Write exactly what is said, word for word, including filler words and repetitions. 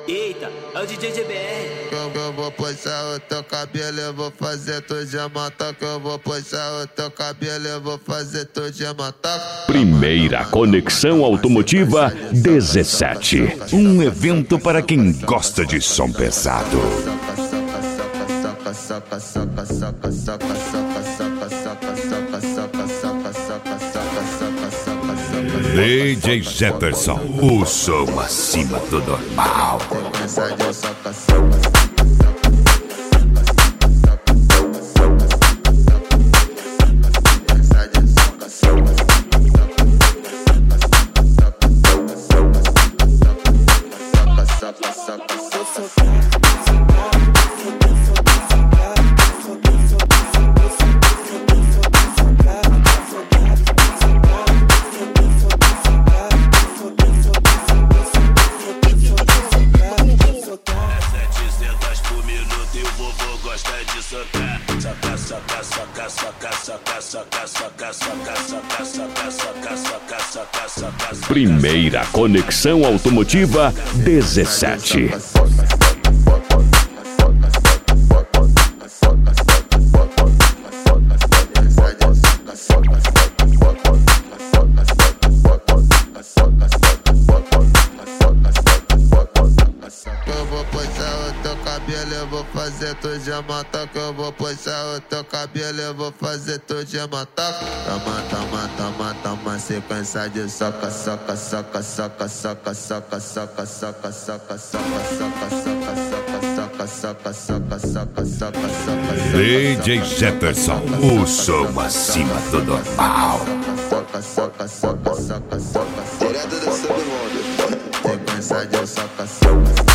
Eita, é o D J G B R. Eu, eu vou puxar o teu cabelo, eu vou fazer tu de matar. Que eu vou puxar o teu cabelo, eu vou fazer tu de matar. Primeira Conexão Automotiva dezessete. Um evento para quem gosta de som pesado. D J Jefferson, o som acima do normal. Primeira Conexão Automotiva dezessete. Eu vou puxar o teu cabelo, eu vou fazer tu de matar. Que eu vou puxar o teu cabelo, eu vou fazer tu de matar. Toma, toma, toma, toma, sequência de soca, soca, soca, soca, soca, soca, soca, soca, soca, soca, soca, soca, soca, soca, soca, soca, soca. D J Jefferson, o som acima do normal. Soca, soca, soca, soca, soca, direto do submundo. Sequência de soca, soca.